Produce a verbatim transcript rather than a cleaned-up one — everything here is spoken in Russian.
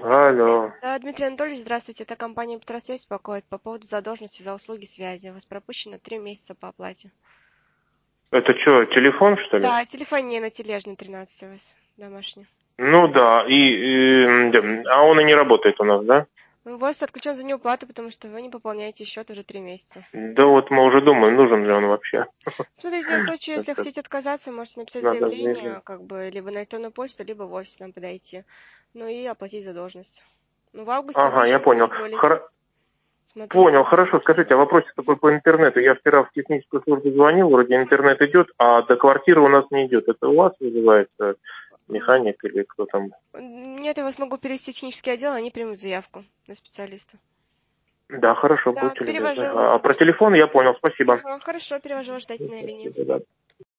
Алло. Да, Дмитрий Анатольевич, здравствуйте. Это компания Петросвязь беспокоит по поводу задолженности за услуги связи. У вас пропущено три месяца по оплате. Это что, телефон, что ли? Да, телефония на Тележной тринадцать у вас, домашняя. Ну да, и, и, м, а он и не работает у нас, да? У вас отключен за неуплату, потому что вы не пополняете счет уже три месяца. Да вот мы уже думаем, нужен ли он вообще. Смотрите, в случае, если Это хотите отказаться, можете написать надо заезжать. заявление, как бы, либо на электронную почту, либо в офис нам подойти. Ну и оплатить задолженность. Ну, в августе вы Ага, я еще не понял. пользовались. Хор- Смотрю, Понял, что... хорошо. Скажите, а вопросик такой по интернету. Я вчера в техническую службу звонил, вроде интернет идет, а до квартиры у нас не идет. Это у вас вызывается механик или кто там? Нет, я вас могу перевести в технический отдел, они примут заявку на специалиста. Да, хорошо, Да, будьте любезны. перевожу А вас. а про телефон я понял, спасибо. Ага, хорошо, перевожу вас, ждать на линии. Спасибо, да.